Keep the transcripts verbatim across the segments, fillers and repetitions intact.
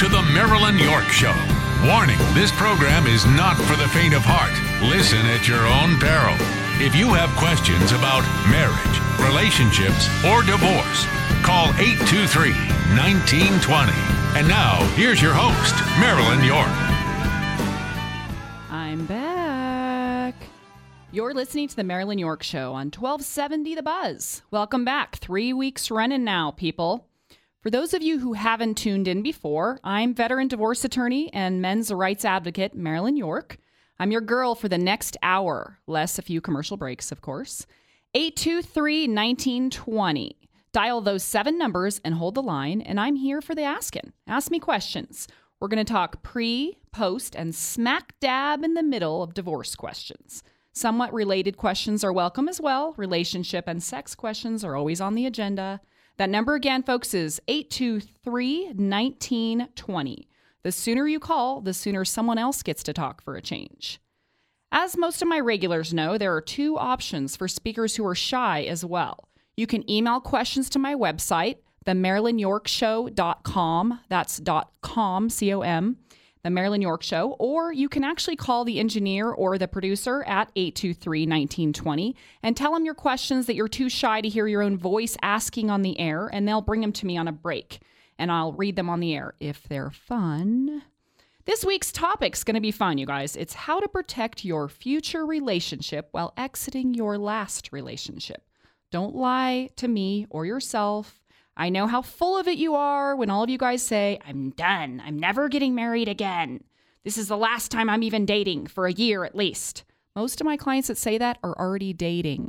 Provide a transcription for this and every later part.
to the Marilyn York Show. Warning, this program is not for the faint of heart. Listen at your own peril. If you have questions about marriage, relationships, or divorce, call eight two three, one nine two zero. And now, here's your host, Marilyn York. I'm back. You're listening to the Marilyn York Show on twelve seventy The Buzz. Welcome back. Three weeks running now, people. For those of you who haven't tuned in before, I'm veteran divorce attorney and men's rights advocate Marilyn York. I'm your girl for the next hour, less a few commercial breaks, of course. eight two three, one nine two zero. Dial those seven numbers and hold the line, and I'm here for the asking. Ask me questions. We're going to talk pre, post, and smack dab in the middle of divorce questions. Somewhat related questions are welcome as well. Relationship and sex questions are always on the agenda. That number again, folks, is eight two three, one nine two zero. The sooner you call, the sooner someone else gets to talk for a change. As most of my regulars know, there are two options for speakers who are shy as well. You can email questions to my website, the marilyn york show dot com. That's .com, C O M, The Marilyn York Show. Or you can actually call the engineer or the producer at eight two three, one nine two zero and tell them your questions that you're too shy to hear your own voice asking on the air, and they'll bring them to me on a break. And I'll read them on the air if they're fun. This week's topic's going to be fun, you guys. It's how to protect your future relationship while exiting your last relationship. Don't lie to me or yourself. I know how full of it you are when all of you guys say, I'm done. I'm never getting married again. This is the last time I'm even dating for a year at least. Most of my clients that say that are already dating.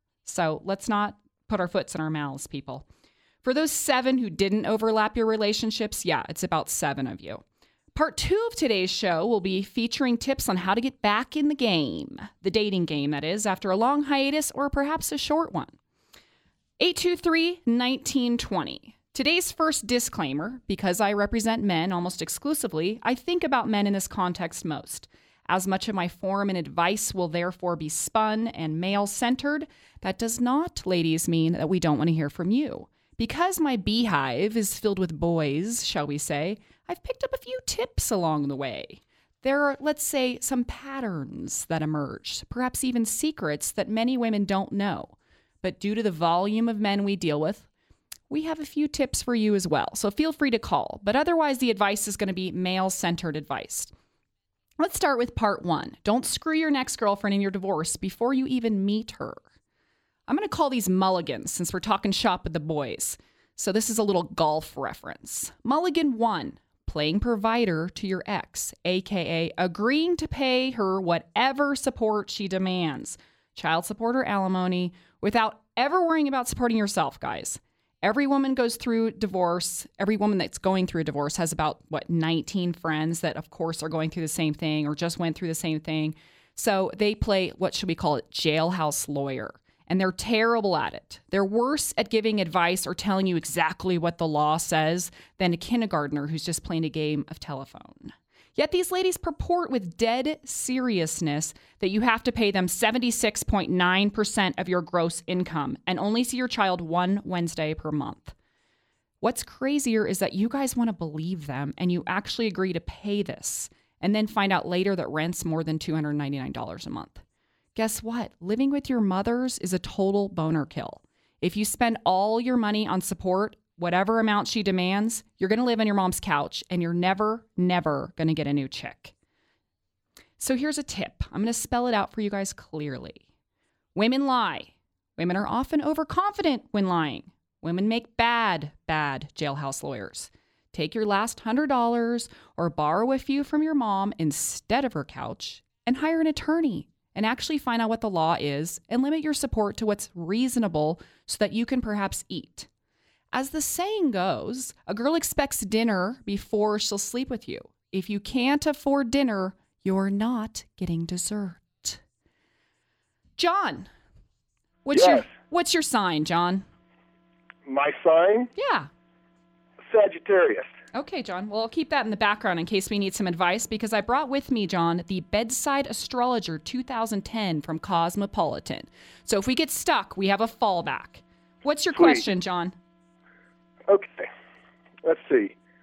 So let's not put our foots in our mouths, people. For those seven who didn't overlap your relationships, yeah, it's about seven of you. Part two of today's show will be featuring tips on how to get back in the game, the dating game, that is, after a long hiatus or perhaps a short one. eight two three, one nine two zero. Today's first disclaimer, because I represent men almost exclusively, I think about men in this context most. As much of my forum and advice will therefore be spun and male-centered, that does not, ladies, mean that we don't want to hear from you. Because my beehive is filled with boys, shall we say, I've picked up a few tips along the way. There are, let's say, some patterns that emerge, perhaps even secrets that many women don't know. But due to the volume of men we deal with, we have a few tips for you as well. So feel free to call. But otherwise, the advice is going to be male-centered advice. Let's start with part one. Don't screw your next girlfriend in your divorce before you even meet her. I'm going to call these mulligans since we're talking shop with the boys. So this is a little golf reference. Mulligan one, playing provider to your ex, a k a agreeing to pay her whatever support she demands, child support or alimony, without ever worrying about supporting yourself, guys. Every woman goes through divorce. Every woman that's going through a divorce has about, what, nineteen friends that, of course, are going through the same thing or just went through the same thing. So they play, what should we call it, jailhouse lawyer. And they're terrible at it. They're worse at giving advice or telling you exactly what the law says than a kindergartner who's just playing a game of telephone. Yet these ladies purport with dead seriousness that you have to pay them seventy-six point nine percent of your gross income and only see your child one Wednesday per month. What's crazier is that you guys want to believe them and you actually agree to pay this and then find out later that rent's more than two hundred ninety-nine dollars a month. Guess what? Living with your mothers is a total boner kill. If you spend all your money on support, whatever amount she demands, you're going to live on your mom's couch and you're never, never going to get a new chick. So here's a tip. I'm going to spell it out for you guys clearly. Women lie. Women are often overconfident when lying. Women make bad, bad jailhouse lawyers. Take your last one hundred dollars or borrow a few from your mom instead of her couch and hire an attorney and actually find out what the law is and limit your support to what's reasonable so that you can perhaps eat. As the saying goes, a girl expects dinner before she'll sleep with you. If you can't afford dinner, you're not getting dessert. John, what's yes. your what's your sign, John? My sign? Yeah. Sagittarius. Okay, John. Well, I'll keep that in the background in case we need some advice because I brought with me, John, the Bedside Astrologer two thousand ten from Cosmopolitan. So if we get stuck, we have a fallback. What's your Sweet. question, John? Okay. Let's see. If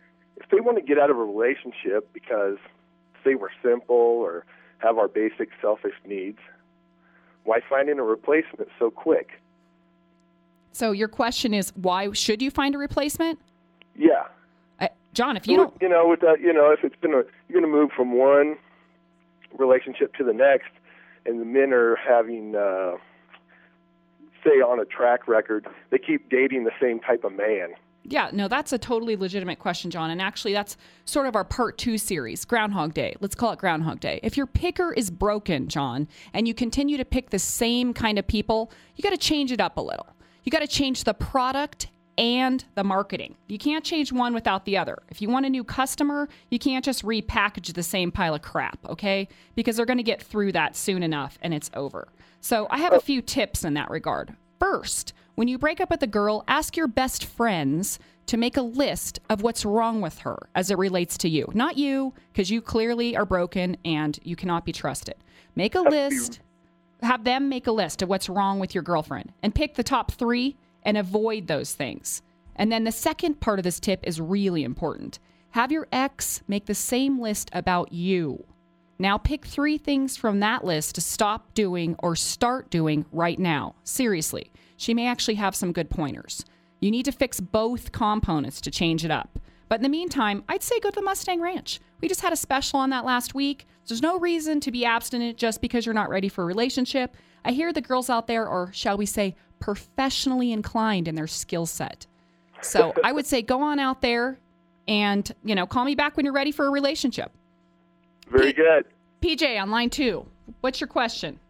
if they want to get out of a relationship because, say, we're simple or have our basic selfish needs, why find in a replacement so quick? So your question is, why should you find a replacement? Yeah. Uh, John, if you So, don't... You know, with that, you know, if it's been a, you're going to move from one relationship to the next, and the men are having, uh, say, on a track record, they keep dating the same type of man. Yeah, no, that's a totally legitimate question, John. And actually, that's sort of our part two series, Groundhog Day. Let's call it Groundhog Day. If your picker is broken, John, and you continue to pick the same kind of people, you got to change it up a little. You got to change the product and the marketing. You can't change one without the other. If you want a new customer, you can't just repackage the same pile of crap, okay? Because they're going to get through that soon enough and it's over. So I have a few tips in that regard. First, when you break up with a girl, ask your best friends to make a list of what's wrong with her as it relates to you. Not you, because you clearly are broken and you cannot be trusted. Make a list. Have them make a list of what's wrong with your girlfriend and pick the top three and avoid those things. And then the second part of this tip is really important. Have your ex make the same list about you. Now pick three things from that list to stop doing or start doing right now. Seriously, she may actually have some good pointers. You need to fix both components to change it up. But in the meantime, I'd say go to the Mustang Ranch. We just had a special on that last week. There's no reason to be abstinent just because you're not ready for a relationship. I hear the girls out there are, shall we say, professionally inclined in their skill set. So I would say go on out there and, you know, call me back when you're ready for a relationship. Very P- good. P J on line two. What's your question?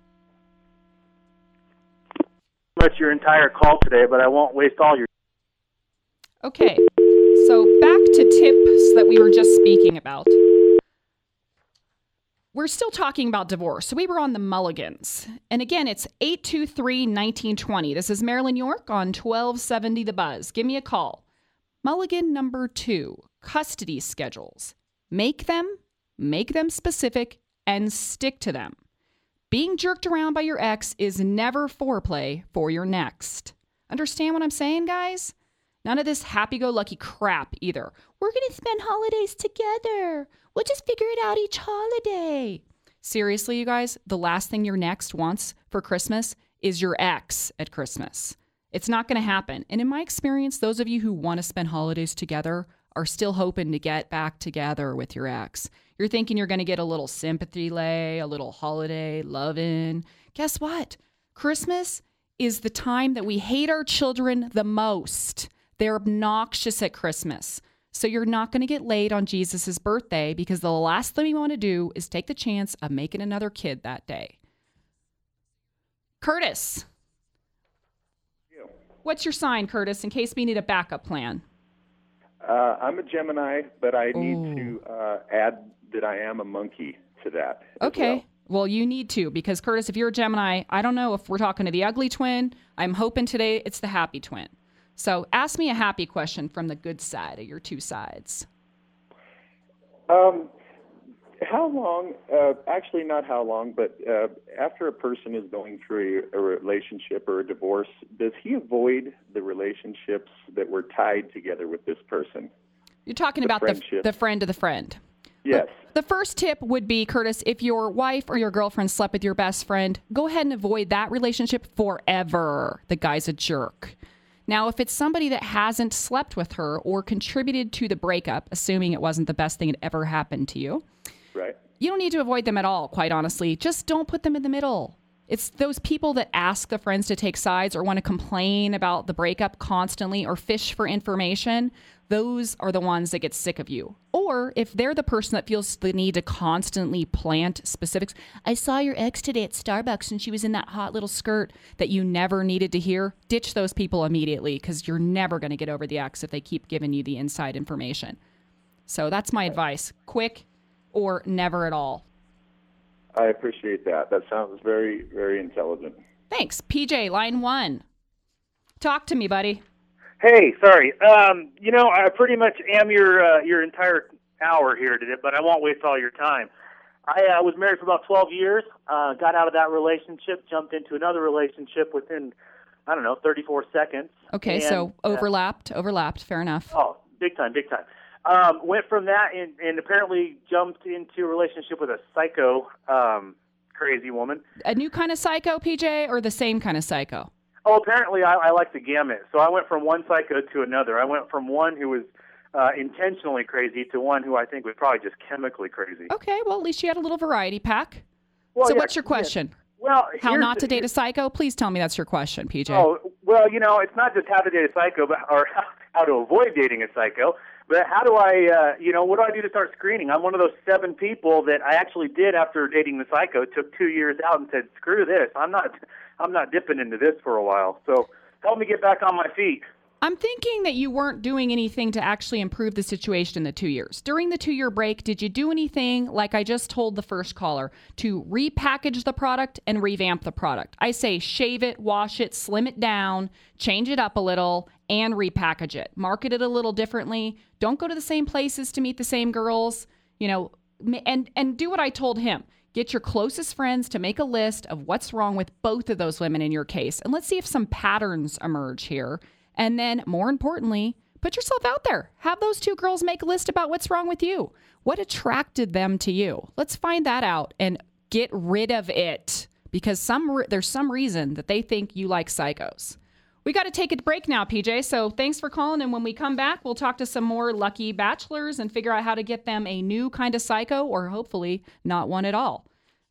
Much your entire call today, but I won't waste all your. Okay, so back to tips that we were just speaking about. We're still talking about divorce. So we were on the Mulligans. And again, it's eight two three, one nine two zero. This is Marilyn York on twelve seventy The Buzz. Give me a call. Mulligan number two, custody schedules. Make them, make them specific, and stick to them. Being jerked around by your ex is never foreplay for your next. Understand what I'm saying, guys? None of this happy-go-lucky crap either. We're going to spend holidays together. We'll just figure it out each holiday. Seriously, you guys, the last thing your next wants for Christmas is your ex at Christmas. It's not going to happen. And in my experience, those of you who want to spend holidays together are still hoping to get back together with your ex. You're thinking you're going to get a little sympathy lay, a little holiday loving. Guess what? Christmas is the time that we hate our children the most. They're obnoxious at Christmas. So you're not going to get laid on Jesus' birthday because the last thing you want to do is take the chance of making another kid that day. Curtis. Yeah. What's your sign, Curtis, in case we need a backup plan? Uh, I'm a Gemini, but I need Ooh. to uh, add that I am a monkey to that. as Okay. well. Well, you need to, because Curtis, if you're a Gemini, I don't know if we're talking to the ugly twin. I'm hoping today it's the happy twin. So ask me a happy question from the good side of your two sides. Um, how long, uh, actually not how long, but uh, after a person is going through a, a relationship or a divorce, does he avoid the relationships that were tied together with this person? You're talking The about the, friendship. the friend of the friend. Yes. The first tip would be, Curtis, if your wife or your girlfriend slept with your best friend, go ahead and avoid that relationship forever. The guy's a jerk. Now, if it's somebody that hasn't slept with her or contributed to the breakup, assuming it wasn't the best thing that ever happened to you, Right. you don't need to avoid them at all, quite honestly. Just don't put them in the middle. It's those people that ask the friends to take sides or want to complain about the breakup constantly or fish for information. Those are the ones that get sick of you. Or if they're the person that feels the need to constantly plant specifics. I saw your ex today at Starbucks and she was in that hot little skirt that you never needed to hear. Ditch those people immediately because you're never going to get over the ex if they keep giving you the inside information. So that's my advice. Quick or never at all. I appreciate that. That sounds very, very intelligent. Thanks. P J, line one. Talk to me, buddy. Hey, sorry. Um, you know, I pretty much am your uh, your entire hour here today, but I won't waste all your time. I uh, was married for about twelve years, uh, got out of that relationship, jumped into another relationship within, I don't know, thirty-four seconds. Okay, And, so uh, overlapped, overlapped. Fair enough. Oh, big time, big time. Um, went from that and, and apparently jumped into a relationship with a psycho, um, crazy woman. A new kind of psycho, P J, or the same kind of psycho? Oh, apparently I, I like the gamut. So I went from one psycho to another. I went from one who was uh, intentionally crazy to one who I think was probably just chemically crazy. Okay, well, at least you had a little variety pack. Well, so yeah, what's your question? Yeah. Well, how not to date a psycho? Please tell me that's your question, P J. Oh, well, you know, it's not just how to date a psycho, but or how, how to avoid dating a psycho, but how do I, uh, you know, what do I do to start screening? I'm one of those seven people that I actually did after dating the psycho, took two years out and said, screw this. I'm not, I'm not dipping into this for a while. So help me get back on my feet. I'm thinking that you weren't doing anything to actually improve the situation in the two years. During the two-year break, did you do anything, like I just told the first caller, to repackage the product and revamp the product? I say shave it, wash it, slim it down, change it up a little, and repackage it. Market it a little differently. Don't go to the same places to meet the same girls, you know, and, and do what I told him. Get your closest friends to make a list of what's wrong with both of those women in your case. And let's see if some patterns emerge here. And then, more importantly, put yourself out there. Have those two girls make a list about what's wrong with you. What attracted them to you? Let's find that out and get rid of it, because some there's some reason that they think you like psychos. We got to take a break now, P J, so thanks for calling. And when we come back, we'll talk to some more lucky bachelors and figure out how to get them a new kind of psycho, or hopefully not one at all.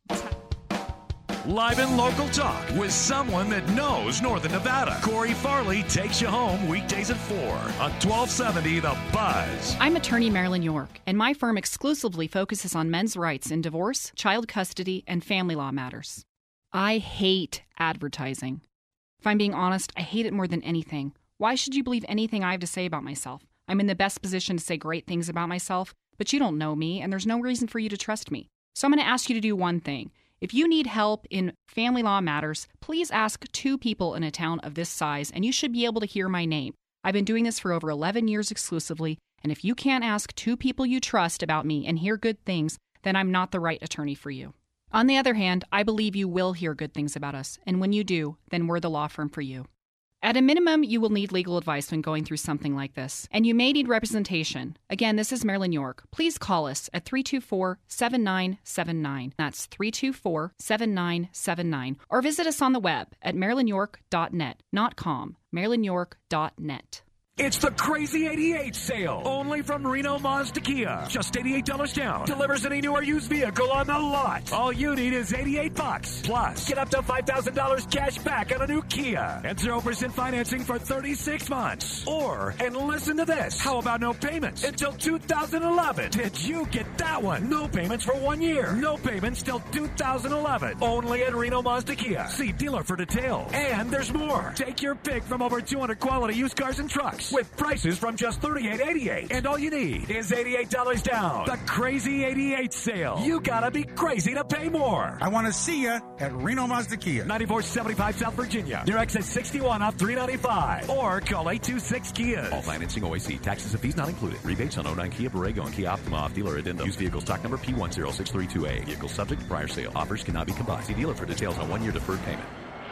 Live and local talk with someone that knows Northern Nevada. Corey Farley takes you home weekdays at four on twelve seventy The Buzz. I'm attorney Marilyn York, and my firm exclusively focuses on men's rights in divorce, child custody, and family law matters. I hate advertising. If I'm being honest, I hate it more than anything. Why should you believe anything I have to say about myself? I'm in the best position to say great things about myself, but you don't know me, and there's no reason for you to trust me. So I'm going to ask you to do one thing. If you need help in family law matters, please ask two people in a town of this size, and you should be able to hear my name. I've been doing this for over eleven years exclusively, and if you can't ask two people you trust about me and hear good things, then I'm not the right attorney for you. On the other hand, I believe you will hear good things about us, and when you do, then we're the law firm for you. At a minimum, you will need legal advice when going through something like this, and you may need representation. Again, this is Marilyn York. Please call us at three two four, seven nine seven nine. That's three two four, seven nine seven nine. Or visit us on the web at marilyn york dot net, not com, marilyn york dot net. It's the Crazy eighty-eight sale, only from Reno Mazda Kia. Just eighty-eight dollars down. Delivers any new or used vehicle on the lot. All you need is eighty-eight bucks. Plus, get up to five thousand dollars cash back on a new Kia. And zero percent financing for thirty-six months. Or, and listen to this, how about no payments until two thousand eleven? Did you get that one? No payments for one year. No payments till two thousand eleven. Only at Reno Mazda Kia. See dealer for details. And there's more. Take your pick from over two hundred quality used cars and trucks, with prices from just thirty-eight eighty-eight. And all you need is eighty-eight dollars down. The Crazy eighty-eight sale. You gotta be crazy to pay more. I want to see you at Reno Mazda Kia. ninety-four seventy-five South Virginia. Near exit sixty-one off three ninety-five. Or call eight two six Kia. All financing O A C. Taxes and fees not included. Rebates on oh nine Kia Borrego and Kia Optima off dealer addendum. Used vehicle stock number P one zero six three two A. Vehicle subject to prior sale. Offers cannot be combined. See dealer for details on one-year deferred payment.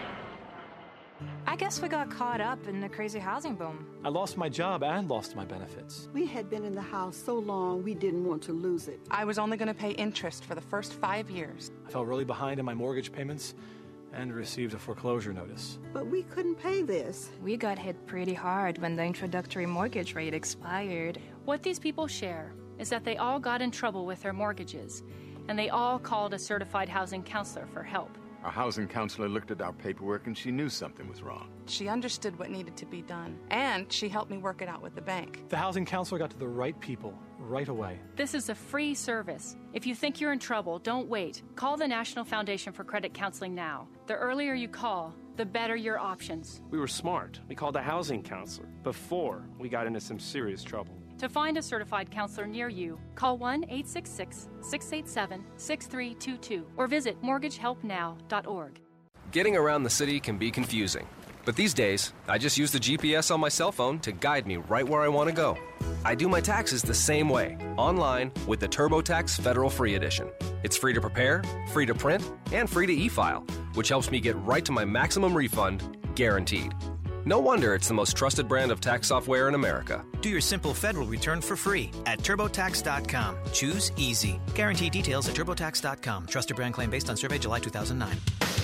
I guess we got caught up in the crazy housing boom. I lost my job and lost my benefits. We had been in the house so long, we didn't want to lose it. I was only going to pay interest for the first five years. I fell really behind in my mortgage payments and received a foreclosure notice. But we couldn't pay this. We got hit pretty hard when the introductory mortgage rate expired. What these people share is that they all got in trouble with their mortgages, and they all called a certified housing counselor for help. Our housing counselor looked at our paperwork and she knew something was wrong. She understood what needed to be done, and she helped me work it out with the bank. The housing counselor got to the right people right away. This is a free service. If you think you're in trouble, don't wait. Call the National Foundation for Credit Counseling now. The earlier you call, the better your options. We were smart. We called a housing counselor before we got into some serious trouble. To find a certified counselor near you, call one eight six six, six eight seven, six three two two or visit mortgage help now dot org. Getting around the city can be confusing, but these days, I just use the G P S on my cell phone to guide me right where I want to go. I do my taxes the same way, online with the TurboTax Federal Free Edition. It's free to prepare, free to print, and free to e-file, which helps me get right to my maximum refund, guaranteed. No wonder it's the most trusted brand of tax software in America. Do your simple federal return for free at TurboTax dot com. Choose easy. Guarantee details at TurboTax dot com. Trusted brand claim based on survey July two thousand nine.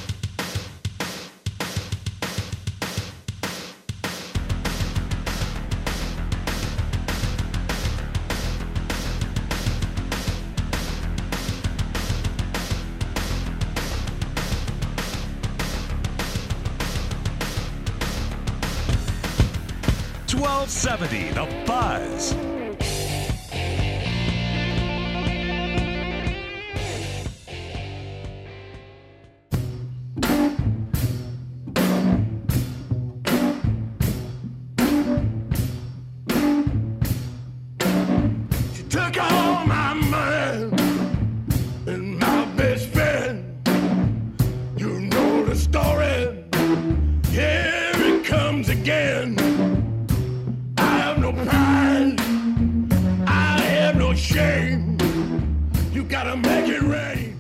twelve seventy, The Buzz. She took all my money and my best friend. You know the story. Here it comes again. No pride, I have no shame. You gotta make it rain.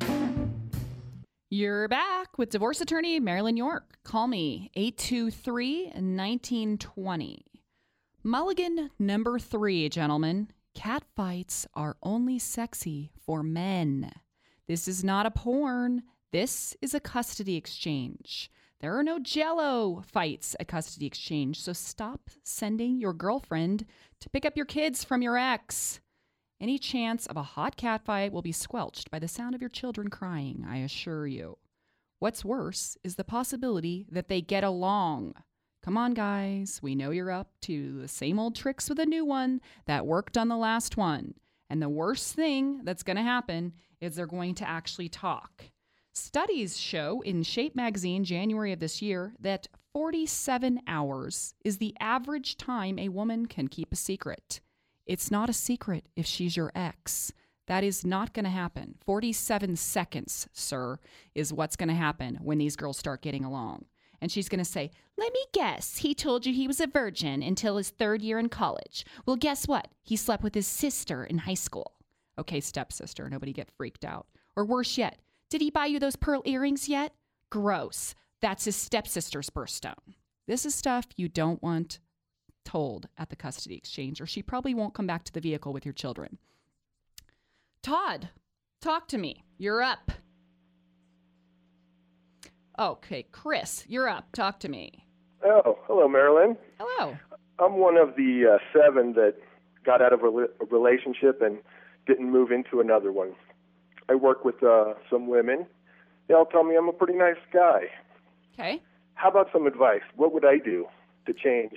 You're back with divorce attorney Marilyn York. Call me eight two three, one nine two zero. Mulligan number three, gentlemen. Cat fights are only sexy for men. This is not a porn. This is a custody exchange. There are no Jell-O fights at custody exchange, so stop sending your girlfriend to pick up your kids from your ex. Any chance of a hot cat fight will be squelched by the sound of your children crying, I assure you. What's worse is the possibility that they get along. Come on, guys. We know you're up to the same old tricks with a new one that worked on the last one. And the worst thing that's going to happen is they're going to actually talk. Studies show in Shape magazine, January of this year, that forty-seven hours is the average time a woman can keep a secret. It's not a secret if she's your ex. That is not going to happen. forty-seven seconds, sir, is what's going to happen when these girls start getting along. And she's going to say, let me guess, he told you he was a virgin until his third year in college. Well, guess what? He slept with his sister in high school. Okay, stepsister, nobody get freaked out. Or worse yet, did he buy you those pearl earrings yet? Gross. That's his stepsister's birthstone. This is stuff you don't want told at the custody exchange, or she probably won't come back to the vehicle with your children. Todd, talk to me. You're up. Okay, Chris, you're up. Talk to me. Oh, hello, Marilyn. Hello. I'm one of the uh, seven that got out of a, re- a relationship and didn't move into another one. I work with uh, some women. They all tell me I'm a pretty nice guy. Okay. How about some advice? What would I do to change,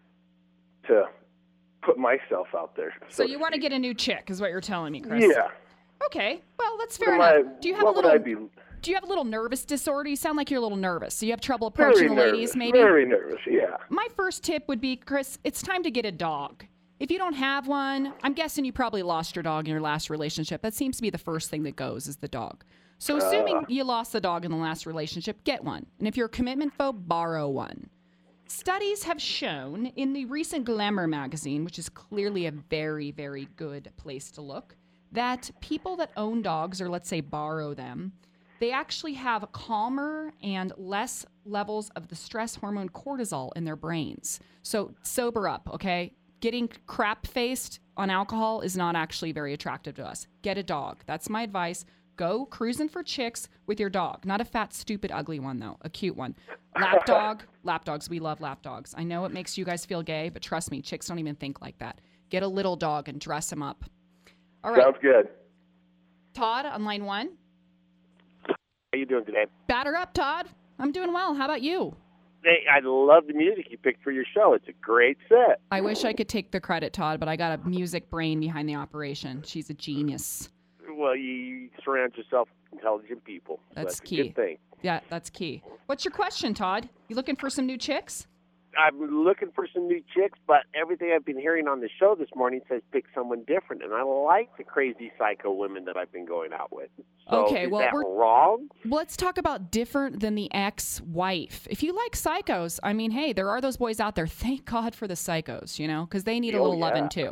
to put myself out there? So, so you want to get a new chick, is what you're telling me, Chris? Yeah. Okay. Well, that's fair what enough. I, do you have what a little? Would I be? Do you have a little nervous disorder? You sound like you're a little nervous. So you have trouble approaching very the nervous, ladies, maybe? Very nervous. Yeah. My first tip would be, Chris, it's time to get a dog. If you don't have one, I'm guessing you probably lost your dog in your last relationship. That seems to be the first thing that goes is the dog. So assuming uh, you lost the dog in the last relationship, get one. And if you're a commitment phobe, borrow one. Studies have shown in the recent Glamour magazine, which is clearly a very, very good place to look, that people that own dogs, or let's say borrow them, they actually have calmer and less levels of the stress hormone cortisol in their brains. So sober up, okay? Getting crap-faced on alcohol is not actually very attractive to us. Get a dog. That's my advice. Go cruising for chicks with your dog. Not a fat, stupid, ugly one, though. A cute one. Lap dog. Lap dogs. We love lap dogs. I know it makes you guys feel gay, but trust me, chicks don't even think like that. Get a little dog and dress him up. All right. Sounds good. Todd on line one. How you doing today? Batter up, Todd. I'm doing well. How about you? Hey, I love the music you picked for your show. It's a great set. I wish I could take the credit, Todd, but I got a music brain behind the operation. She's a genius. Well, you surround yourself with intelligent people. So That's, that's key. a good thing. Yeah, that's key. What's your question, Todd? You looking for some new chicks? I'm looking for some new chicks, but everything I've been hearing on the show this morning says pick someone different, and I like the crazy psycho women that I've been going out with. So okay, is well, that we're, wrong? Let's talk about different than the ex-wife. If you like psychos, I mean, hey, there are those boys out there. Thank God for the psychos, you know, because they need a Oh, little yeah. loving too.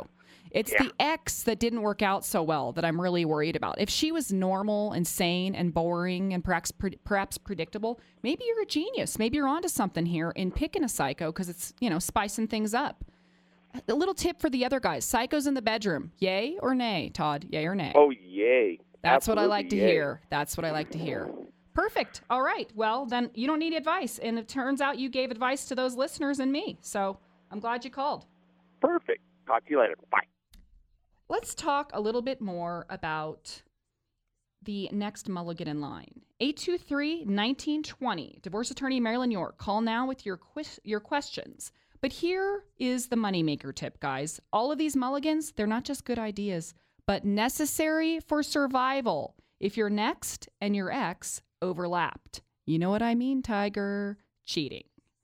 It's Yeah. the ex that didn't work out so well that I'm really worried about. If she was normal and sane and boring and perhaps pre- perhaps predictable, maybe you're a genius. Maybe you're onto something here in picking a psycho because it's, you know, spicing things up. A little tip for the other guys. Psychos in the bedroom. Yay or nay, Todd? Yay or nay? Oh, yay. That's what I Absolutely like to yay. hear. That's what I like to hear. Perfect. All right. Well, then you don't need advice. And it turns out you gave advice to those listeners and me. So I'm glad you called. Perfect. Talk to you later. Bye. Let's talk a little bit more about the next mulligan in line. eight two three, one nine two zero. Divorce attorney Marilyn York. Call now with your quis- your questions. But here is the moneymaker tip, guys. All of these mulligans, they're not just good ideas, but necessary for survival if your next and your ex overlapped. You know what I mean, Tiger? Cheating.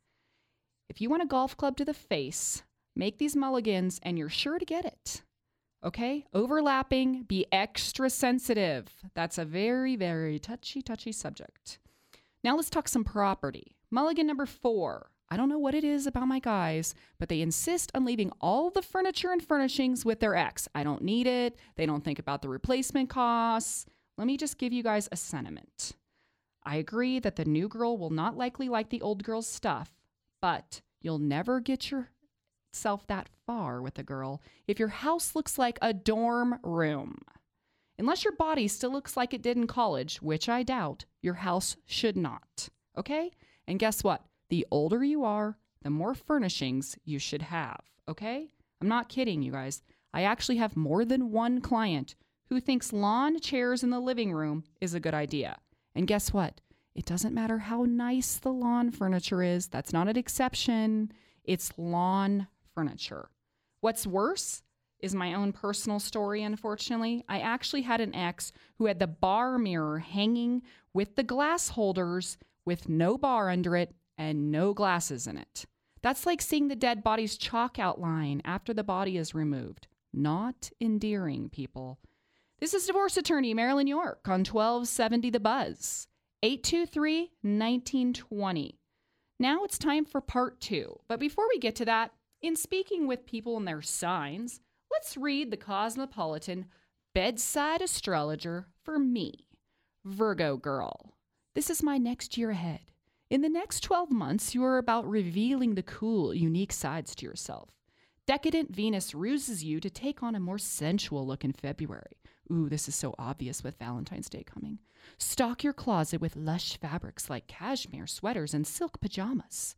If you want a golf club to the face, make these mulligans and you're sure to get it. Okay? Overlapping, be extra sensitive. That's a very, very touchy, touchy subject. Now let's talk some property. Mulligan number four. I don't know what it is about my guys, but they insist on leaving all the furniture and furnishings with their ex. I don't need it. They don't think about the replacement costs. Let me just give you guys a sentiment. I agree that the new girl will not likely like the old girl's stuff, but you'll never get yourself that far with a girl if your house looks like a dorm room. Unless your body still looks like it did in college, which I doubt, your house should not. Okay? And guess what? The older you are, the more furnishings you should have, okay? I'm not kidding, you guys. I actually have more than one client who thinks lawn chairs in the living room is a good idea. And guess what? It doesn't matter how nice the lawn furniture is. That's not an exception. It's lawn furniture. What's worse is my own personal story, unfortunately. I actually had an ex who had the bar mirror hanging with the glass holders with no bar under it and no glasses in it. That's like seeing the dead body's chalk outline after the body is removed. Not endearing, people. This is divorce attorney Marilyn York on twelve seventy The Buzz. eight two three, one nine two zero. Now it's time for part two. But before we get to that, in speaking with people and their signs, let's read the Cosmopolitan bedside astrologer for me, Virgo girl. This is my next year ahead. In the next twelve months, you are about revealing the cool, unique sides to yourself. Decadent Venus ruses you to take on a more sensual look in February. Ooh, this is so obvious with Valentine's Day coming. Stock your closet with lush fabrics like cashmere sweaters and silk pajamas.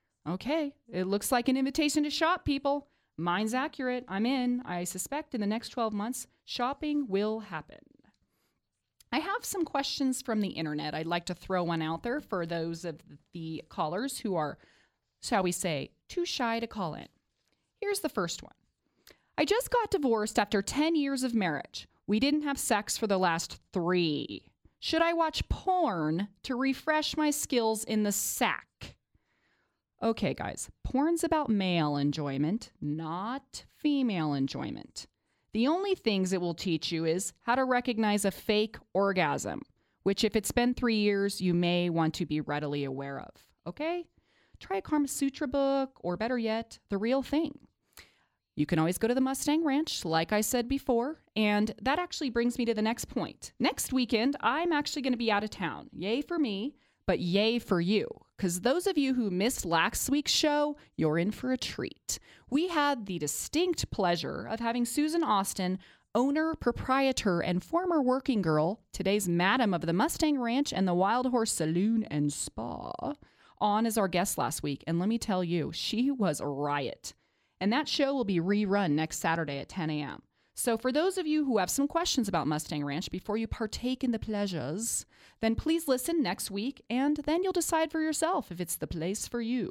Okay, it looks like an invitation to shop, people. Mine's accurate. I'm in. I suspect in the next twelve months, shopping will happen. I have some questions from the internet. I'd like to throw one out there for those of the callers who are, shall we say, too shy to call in. Here's the first one. I just got divorced after ten years of marriage. We didn't have sex for the last three. Should I watch porn to refresh my skills in the sack? Okay, guys, porn's about male enjoyment, not female enjoyment. The only things it will teach you is how to recognize a fake orgasm, which if it's been three years, you may want to be readily aware of, okay? Try a Kama Sutra book, or better yet, The Real Thing. You can always go to the Mustang Ranch, like I said before, and that actually brings me to the next point. Next weekend, I'm actually going to be out of town. Yay for me, but yay for you. Because those of you who missed last week's show, you're in for a treat. We had the distinct pleasure of having Susan Austin, owner, proprietor, and former working girl, today's madam of the Mustang Ranch and the Wild Horse Saloon and Spa, on as our guest last week. And let me tell you, she was a riot. And that show will be rerun next Saturday at ten a.m. So for those of you who have some questions about Mustang Ranch before you partake in the pleasures, then please listen next week, and then you'll decide for yourself if it's the place for you.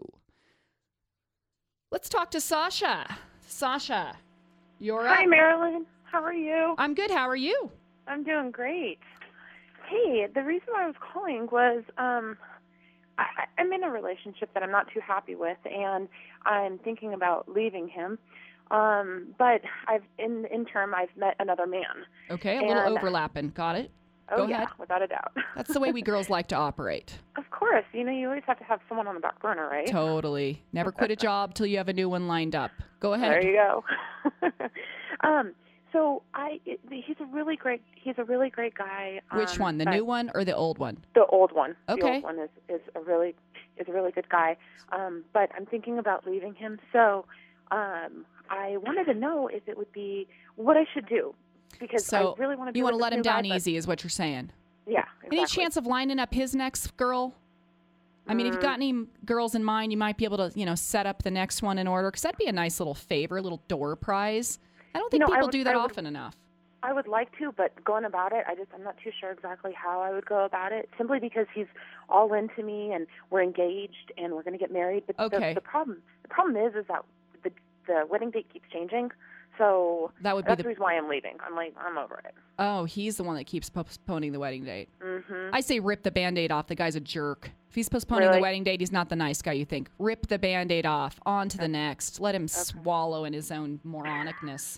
Let's talk to Sasha. Sasha, you're up. Hi, Marilyn. How are you? I'm good. How are you? I'm doing great. Hey, the reason why I was calling was um, I, I'm in a relationship that I'm not too happy with, and I'm thinking about leaving him. Um, but I've in the interim, I've met another man. Okay, a and, little overlapping. Got it? Oh, Go yeah, ahead. without a doubt. That's the way we girls like to operate. Of course. You know, you always have to have someone on the back burner, right? Totally. Never quit a job till you have a new one lined up. Go ahead. There you go. um, so I, it, he's a really great, he's a really great guy. Um, Which one, the new one or the old one? The old one. Okay. The old one is, is a really, is a really good guy. Um, but I'm thinking about leaving him. So um, I wanted to know if it would be what I should do. Because so I really want to be you want to let him down guy, easy is what you're saying. Yeah, exactly. Any chance of lining up his next girl? I mean, mm. if you've got any girls in mind, you might be able to, you know, set up the next one in order. Because that'd be a nice little favor, a little door prize. I don't think you know, people would, do that would, often enough. I would like to, but going about it, I just, I'm not too sure exactly how I would go about it. Simply because he's all into me and we're engaged and we're going to get married. But okay. the, the problem, the problem is, is that the the wedding date keeps changing. So that would be that's the... the reason why I'm leaving. I'm like, I'm over it. Oh, he's the one that keeps postponing the wedding date. Mm-hmm. I say rip the Band-Aid off. The guy's a jerk. If he's postponing really? the wedding date, he's not the nice guy you think. Rip the Band-Aid off. On to the next. Let him okay. swallow in his own moronicness.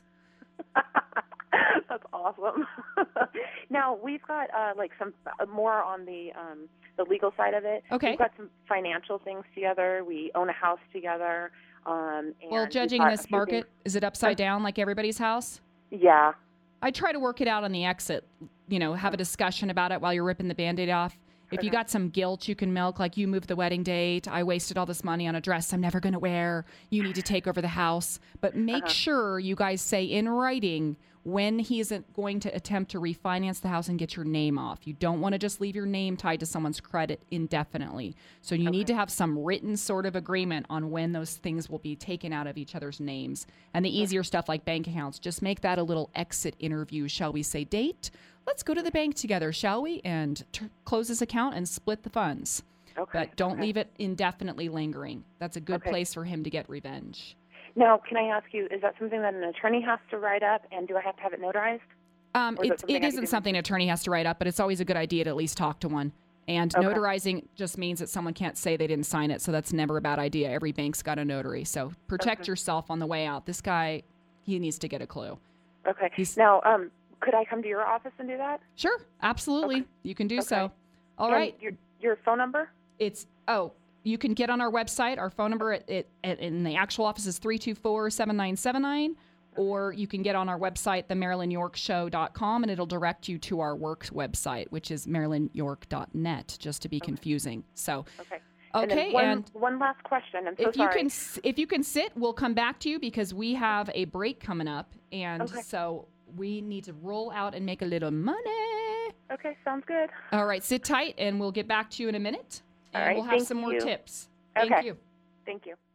That's awesome. Now, we've got uh, like some uh, more on the um, the legal side of it. Okay. We've got some financial things together. We own a house together. Um, and well, judging in this market, things. Is it upside down like everybody's house? Yeah. I try to work it out on the exit, you know, have a discussion about it while you're ripping the Band-Aid off. If okay. you got some guilt you can milk, like you moved the wedding date, I wasted all this money on a dress I'm never going to wear, you need to take over the house. But make uh-huh. sure you guys say in writing when he isn't going to attempt to refinance the house and get your name off. You don't want to just leave your name tied to someone's credit indefinitely. So you okay. need to have some written sort of agreement on when those things will be taken out of each other's names. And the easier okay. stuff like bank accounts, just make that a little exit interview, shall we say, date. Let's go to the bank together, shall we? And t- close this account and split the funds. Okay. But don't okay. leave it indefinitely lingering. That's a good okay. place for him to get revenge. Now, can I ask you, is that something that an attorney has to write up, and do I have to have it notarized? Um, it it isn't something an attorney has to write up, but it's always a good idea to at least talk to one. And okay. notarizing just means that someone can't say they didn't sign it, so that's never a bad idea. Every bank's got a notary. So protect okay. yourself on the way out. This guy, he needs to get a clue. Okay. He's, now, um, could I come to your office and do that? Sure, absolutely. Okay. You can do okay. so. All and right. Your, your phone number? It's, oh, you can get on our website. Our phone number at, at, at, in the actual office is three two four, seven nine seven nine. Or you can get on our website, the marilyn york show dot com, and it'll direct you to our work website, which is marilyn york dot net, just to be okay. confusing. So, okay. Okay, and, one, and one last question. I'm so if sorry. you can, if you can sit, we'll come back to you because we have a break coming up, and okay. so we need to roll out and make a little money. Okay, sounds good. All right, sit tight, and we'll get back to you in a minute, and All right, we'll have thank some you. more tips. Thank okay. you. Thank you.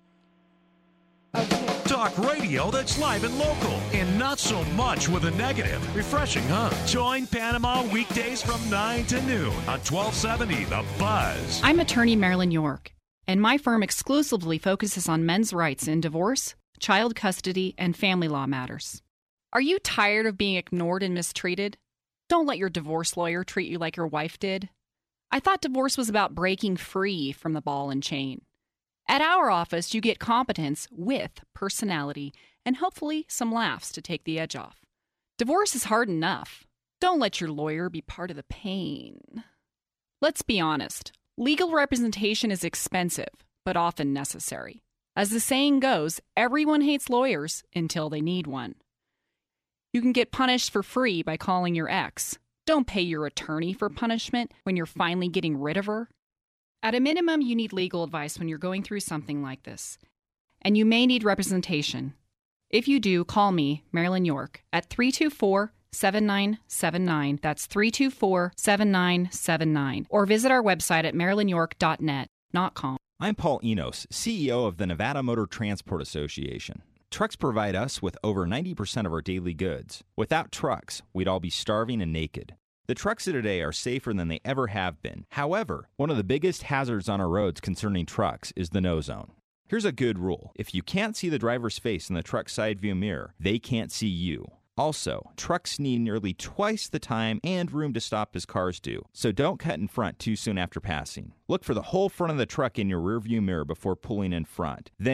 Okay. Talk radio that's live and local, and not so much with a negative. Refreshing, huh? Join Panama weekdays from nine to noon on twelve seventy The Buzz. I'm attorney Marilyn York, and my firm exclusively focuses on men's rights in divorce, child custody, and family law matters. Are you tired of being ignored and mistreated? Don't let your divorce lawyer treat you like your wife did. I thought divorce was about breaking free from the ball and chain. At our office, you get competence with personality and hopefully some laughs to take the edge off. Divorce is hard enough. Don't let your lawyer be part of the pain. Let's be honest. Legal representation is expensive, but often necessary. As the saying goes, everyone hates lawyers until they need one. You can get punished for free by calling your ex. Don't pay your attorney for punishment when you're finally getting rid of her. At a minimum, you need legal advice when you're going through something like this. And you may need representation. If you do, call me, Marilyn York, at three two four, seven nine seven nine. That's three two four, seven nine seven nine. Or visit our website at marilyn york dot net, not com. I'm Paul Enos, C E O of the Nevada Motor Transport Association. Trucks provide us with over ninety percent of our daily goods. Without trucks, we'd all be starving and naked. The trucks of today are safer than they ever have been. However, one of the biggest hazards on our roads concerning trucks is the no zone. Here's a good rule. If you can't see the driver's face in the truck's side view mirror, they can't see you. Also, trucks need nearly twice the time and room to stop as cars do, so don't cut in front too soon after passing. Look for the whole front of the truck in your rearview mirror before pulling in front. Then,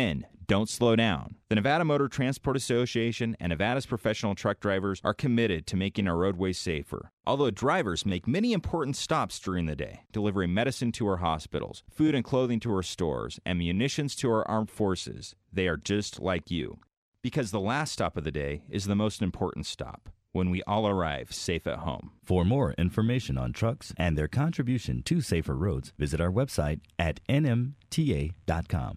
Don't slow down. The Nevada Motor Transport Association and Nevada's professional truck drivers are committed to making our roadways safer. Although drivers make many important stops during the day, delivering medicine to our hospitals, food and clothing to our stores, and munitions to our armed forces, they are just like you. Because the last stop of the day is the most important stop, when we all arrive safe at home. For more information on trucks and their contribution to safer roads, visit our website at N M T A dot com.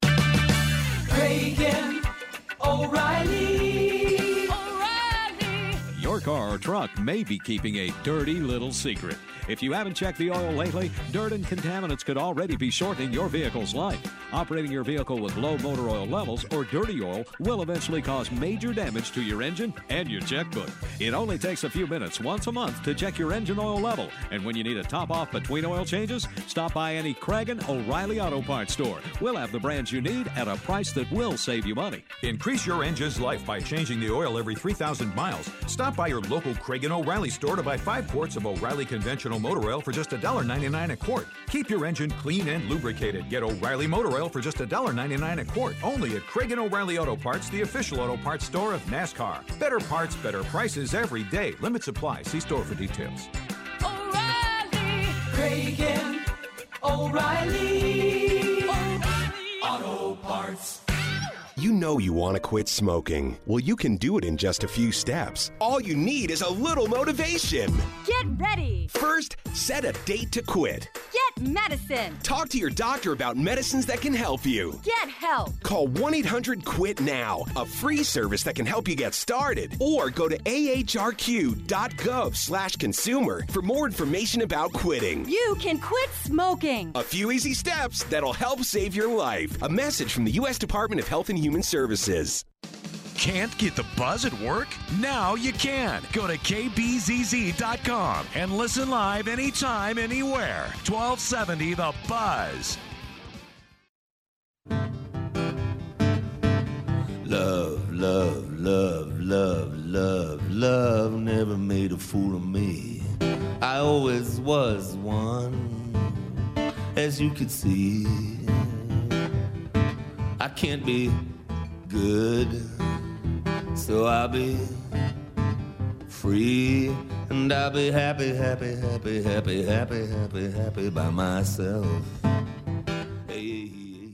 Reagan O'Reilly. O'Reilly. Your car or truck may be keeping a dirty little secret. If you haven't checked the oil lately, dirt and contaminants could already be shortening your vehicle's life. Operating your vehicle with low motor oil levels or dirty oil will eventually cause major damage to your engine and your checkbook. It only takes a few minutes once a month to check your engine oil level. And when you need a top off between oil changes, stop by any Cragen O'Reilly Auto Parts store. We'll have the brands you need at a price that will save you money. Increase your engine's life by changing the oil every three thousand miles. Stop by your local Cragen O'Reilly store to buy five quarts of O'Reilly conventional motor oil for just one dollar ninety-nine a quart. Keep your engine clean and lubricated. Get O'Reilly motor oil for just one dollar ninety-nine a quart. Only at Cragen O'Reilly Auto Parts, the official auto parts store of NASCAR. Better parts, better prices every day. Limit supply. See store for details. O'Reilly. Reagan O'Reilly. O'Reilly Auto Parts. You know you want to quit smoking. Well, you can do it in just a few steps. All you need is a little motivation. Get ready. First, set a date to quit. Get medicine. Talk to your doctor about medicines that can help you. Get help. Call one eight hundred quit now, a free service that can help you get started. Or go to ahrq.gov slash consumer for more information about quitting. You can quit smoking. A few easy steps that'll help save your life. A message from the U S Department of Health and Human Services. Can't get the buzz at work? Now you can. Go to K B Z Z dot com and listen live anytime, anywhere. twelve seventy The Buzz. Love, love, love, love, love, love never made a fool of me. I always was one, as you could see. I can't be good, so I'll be free, and I'll be happy, happy, happy, happy, happy, happy, happy by myself. Hey.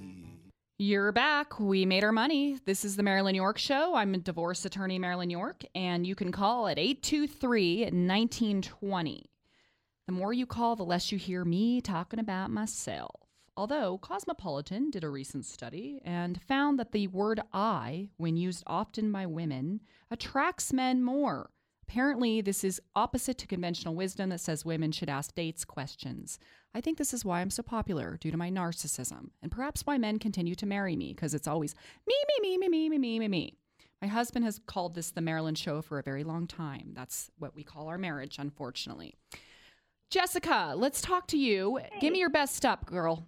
You're back. We made our money. This is the Marilyn York Show. I'm a divorce attorney, Marilyn York, and you can call at eight two three, one nine two zero. The more you call, the less you hear me talking about myself. Although Cosmopolitan did a recent study and found that the word I, when used often by women, attracts men more. Apparently, this is opposite to conventional wisdom that says women should ask dates questions. I think this is why I'm so popular, due to my narcissism, and perhaps why men continue to marry me, because it's always me, me, me, me, me, me, me, me. My husband has called this the Marilyn Show for a very long time. That's what we call our marriage, unfortunately. Jessica, let's talk to you. Hey. Give me your best up, girl.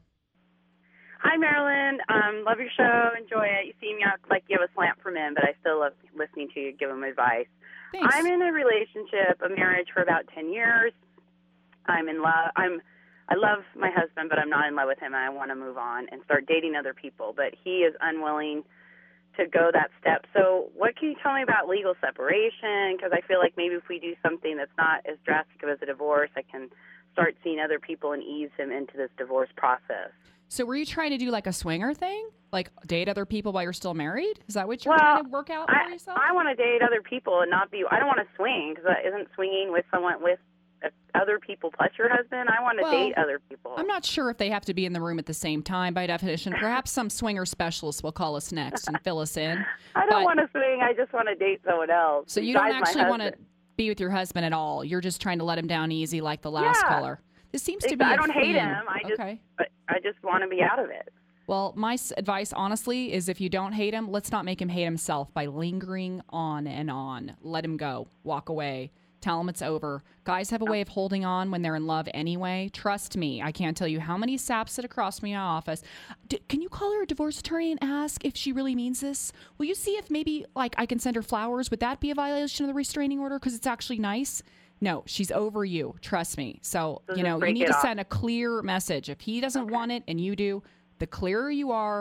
Hi, Marilyn. Um, love your show. Enjoy it. You seem like you have a slant for men, but I still love listening to you give them advice. Thanks. I'm in a relationship, a marriage for about ten years. I'm in love. I'm, I love my husband, but I'm not in love with him, and I want to move on and start dating other people. But he is unwilling to go that step. So what can you tell me about legal separation? Because I feel like maybe if we do something that's not as drastic as a divorce, I can start seeing other people and ease him into this divorce process. So were you trying to do like a swinger thing? Like date other people while you're still married? Is that what you're well, trying to work out for I, yourself? I want to date other people and not be, I don't want to swing because isn't swinging with someone, with uh, other people plus your husband? I want to well, date other people. I'm not sure if they have to be in the room at the same time by definition. Perhaps some swinger specialist will call us next and fill us in. I don't but, want to swing. I just want to date someone else. So you don't actually want to be with your husband at all. You're just trying to let him down easy like the last yeah. caller. This seems to be I a don't theme. hate him. I just, okay. but I just want to be out of it. Well, my advice, honestly, is if you don't hate him, let's not make him hate himself by lingering on and on. Let him go. Walk away. Tell him it's over. Guys have a way of holding on when they're in love anyway. Trust me. I can't tell you how many saps sit across me in my office. D- can you call her a divorce attorney and ask if she really means this? Will you see if maybe, like, I can send her flowers? Would that be a violation of the restraining order because it's actually nice? No, she's over you. Trust me. So, so you know, you need to off. send a clear message. If he doesn't okay. want it and you do, the clearer you are,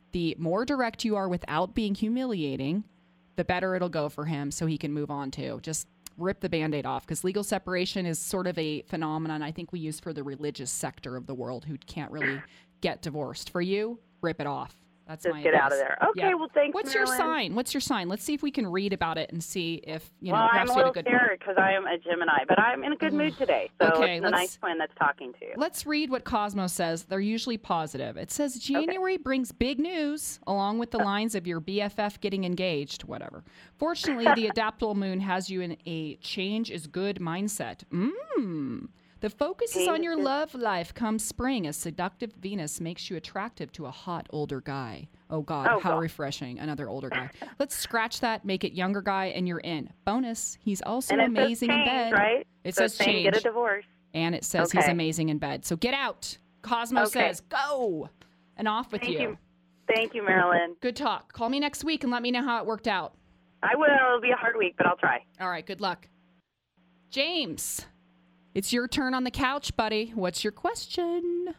the more direct you are without being humiliating, the better it'll go for him so he can move on too. Just rip the Band-Aid off, because legal separation is sort of a phenomenon I think we use for the religious sector of the world who can't really get divorced. For you, rip it off. That's Just my get advice. out of there. Okay, Yeah. well, thanks, What's Marilyn. your sign? What's your sign? Let's see if we can read about it and see if, you know, well, I'm perhaps a you had little a good scared because I am a Gemini, but I'm in a good mood today. So Okay, it's the let's- nice twin that's talking to you. Let's read what Cosmos says. They're usually positive. It says January brings big news, along with the lines of your B F F getting engaged, whatever. Fortunately, the adaptable moon has you in a change is good mindset. Mmm. The focus is on your love life come spring, as seductive Venus makes you attractive to a hot older guy. Oh, God, Oh, how God. refreshing. Another older guy. Let's scratch that, make it younger guy, and you're in. Bonus, he's also And it says amazing in change, bed. right? It So says it's saying change. get a divorce. And it says he's Okay. amazing in bed. So get out. Cosmo Okay. says go. And off with Thank you. you. Thank you, Marilyn. Good talk. Call me next week and let me know how it worked out. I will. It'll be a hard week, but I'll try. All right, good luck. James, it's your turn on the couch, buddy. What's your question?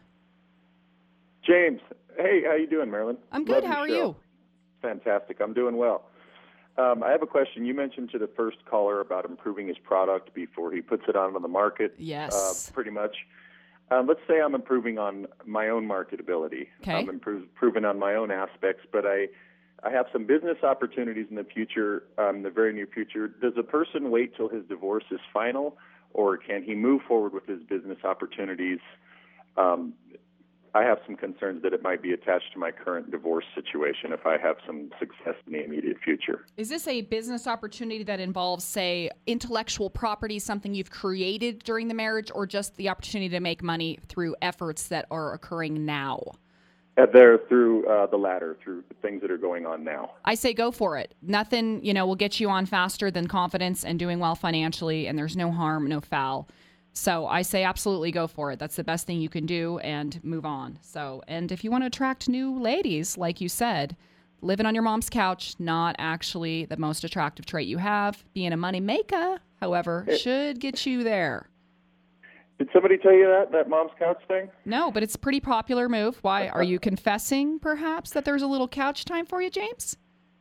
James, hey, how you doing, Marilyn? I'm good. Love your How are show. you? Fantastic. I'm doing well. Um, I have a question. You mentioned to the first caller about improving his product before he puts it out on the market. Yes. Uh, pretty much. Um, let's say I'm improving on my own marketability. Okay. I'm improve, improving on my own aspects, but I, I have some business opportunities in the future, um, the very near future. Does a person wait till his divorce is final, or can he move forward with his business opportunities? Um, I have some concerns that it might be attached to my current divorce situation if I have some success in the immediate future. Is this a business opportunity that involves, say, intellectual property, something you've created during the marriage, or just the opportunity to make money through efforts that are occurring now? Uh, they're through uh, the latter, through things that are going on now. I say go for it. Nothing, you know, will get you on faster than confidence and doing well financially, and there's no harm, no foul. So I say absolutely go for it. That's the best thing you can do, and move on. So, and if you want to attract new ladies, like you said, living on your mom's couch, not actually the most attractive trait you have. Being a money maker, however, should get you there. Did somebody tell you that, that mom's couch thing? No, but it's a pretty popular move. Why? Are you confessing, perhaps, that there's a little couch time for you, James?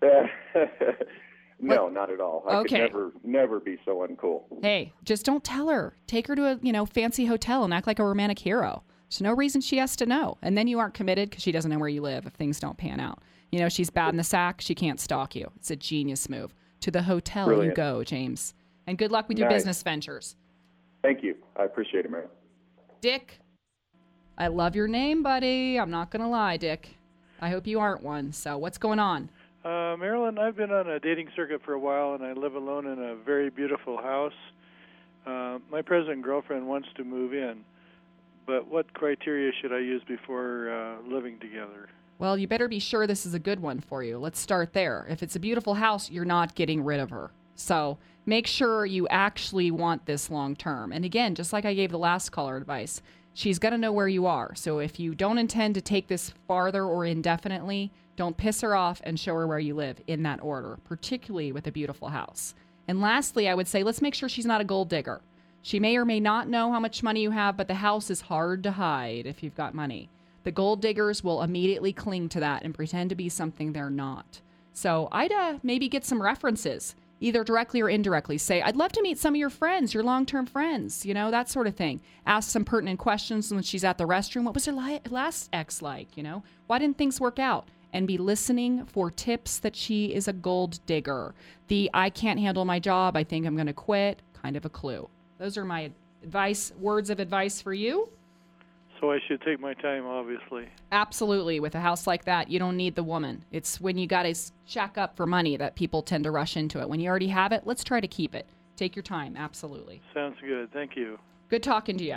No, not at all. I Okay. could never, never be so uncool. Hey, just don't tell her. Take her to a, you know, fancy hotel and act like a romantic hero. There's no reason she has to know. And then you aren't committed because she doesn't know where you live if things don't pan out. You know, she's bad in the sack. She can't stalk you. It's a genius move. To the hotel you Brilliant. go, James. And good luck with your Nice. business ventures. Thank you. I appreciate it, Mary. Dick, I love your name, buddy. I'm not going to lie, Dick. I hope you aren't one. So what's going on? Uh, Marilyn, I've been on a dating circuit for a while, and I live alone in a very beautiful house. Uh, my present girlfriend wants to move in, but what criteria should I use before uh, living together? Well, you better be sure this is a good one for you. Let's start there. If it's a beautiful house, you're not getting rid of her. So make sure you actually want this long term. And again, just like I gave the last caller advice, she's got to know where you are. So if you don't intend to take this farther or indefinitely, don't piss her off and show her where you live in that order, particularly with a beautiful house. And lastly, I would say let's make sure she's not a gold digger. She may or may not know how much money you have, but the house is hard to hide if you've got money. The gold diggers will immediately cling to that and pretend to be something they're not. So I'd uh, maybe get some references, either directly or indirectly. Say, I'd love to meet some of your friends, your long-term friends, you know, that sort of thing. Ask some pertinent questions when she's at the restroom. What was her li- last ex like, you know? Why didn't things work out? And be listening for tips that she is a gold digger. The I can't handle my job, I think I'm going to quit, kind of a clue. Those are my advice, words of advice for you. So I should take my time, obviously. Absolutely. With a house like that, you don't need the woman. It's when you got to shack up for money that people tend to rush into it. When you already have it, let's try to keep it. Take your time. Absolutely. Sounds good. Thank you. Good talking to you.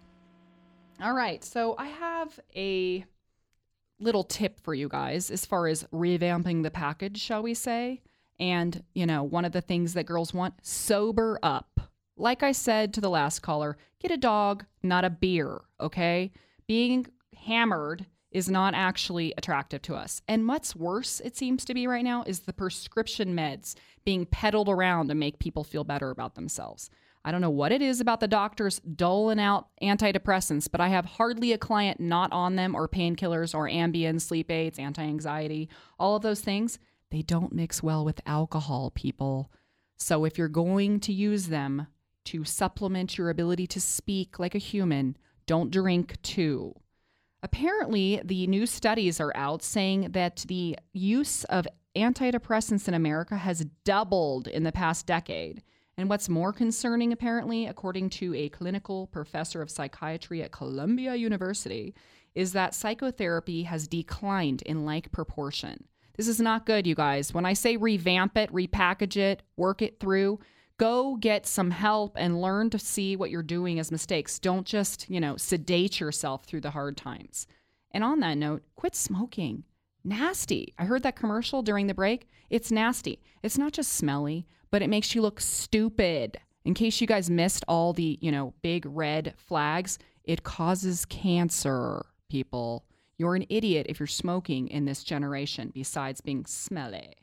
All right. So I have a little tip for you guys as far as revamping the package, shall we say. And, you know, one of the things that girls want, sober up. Like I said to the last caller, get a dog, not a beer, okay? Being hammered is not actually attractive to us. And what's worse, it seems to be right now, is the prescription meds being peddled around to make people feel better about themselves. I don't know what it is about the doctors doling out antidepressants, but I have hardly a client not on them, or painkillers or Ambien, sleep aids, anti-anxiety, all of those things. They don't mix well with alcohol, people. So if you're going to use them to supplement your ability to speak like a human, don't drink too. Apparently, the new studies are out saying that the use of antidepressants in America has doubled in the past decade. And what's more concerning, apparently, according to a clinical professor of psychiatry at Columbia University, is that psychotherapy has declined in like proportion. This is not good, you guys. When I say revamp it, repackage it, work it through, go get some help and learn to see what you're doing as mistakes. Don't just, you know, sedate yourself through the hard times. And on that note, quit smoking. Nasty. I heard that commercial during the break. It's nasty. It's not just smelly, but it makes you look stupid. In case you guys missed all the, you know, big red flags, it causes cancer, people. You're an idiot if you're smoking in this generation, besides being smelly.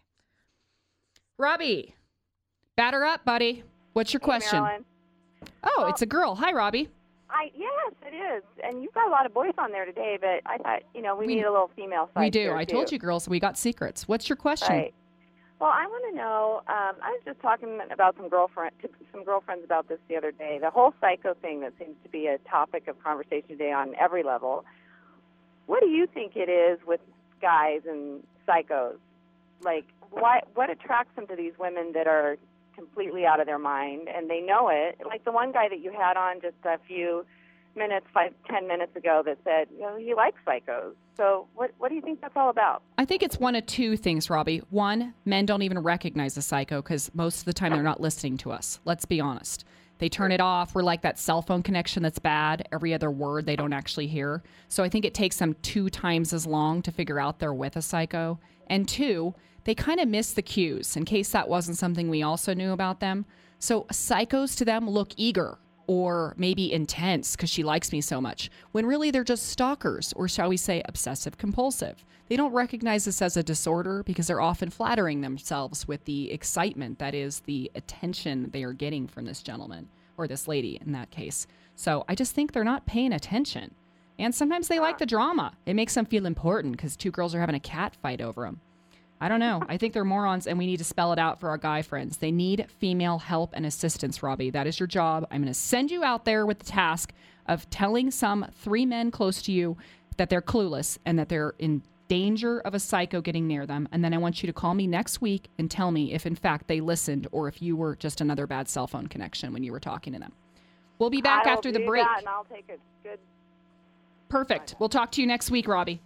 Robbie, batter up, buddy. What's your Hey, question? Marilyn. Oh, it's a girl. Hi, Robbie. I yes, it is, and you've got a lot of boys on there today, but I thought you know we, We- need a little female side. We do. here, I too. told you, girls, we got secrets. What's your question? Right. Well, I want to know. Um, I was just talking about some girlfriend to some girlfriends about this the other day. The whole psycho thing that seems to be a topic of conversation today on every level. What do you think it is with guys and psychos? Like, why? What attracts them to these women that are completely out of their mind and they know it? Like the one guy that you had on just a few minutes, five, ten minutes ago, that said, you know, he likes psychos. So, what what do you think that's all about? I think it's one of two things, Robbie. One, men don't even recognize a psycho because most of the time they're not listening to us. Let's be honest. They turn it off. We're like that cell phone connection that's bad. Every other word they don't actually hear. So I think it takes them two times as long to figure out they're with a psycho. And two, they kind of miss the cues, in case that wasn't something we also knew about them. So psychos to them look eager or maybe intense because she likes me so much, when really they're just stalkers, or shall we say obsessive compulsive. They don't recognize this as a disorder because they're often flattering themselves with the excitement that is the attention they are getting from this gentleman, or this lady in that case. So I just think they're not paying attention. And sometimes they like the drama. It makes them feel important because two girls are having a cat fight over them. I don't know. I think they're morons, and we need to spell it out for our guy friends. They need female help and assistance, Robbie. That is your job. I'm going to send you out there with the task of telling some three men close to you that they're clueless and that they're in danger of a psycho getting near them. And then I want you to call me next week and tell me if, in fact, they listened or if you were just another bad cell phone connection when you were talking to them. We'll be back I'll after the do break. that, and I'll take a good. Perfect. We'll talk to you next week, Robbie.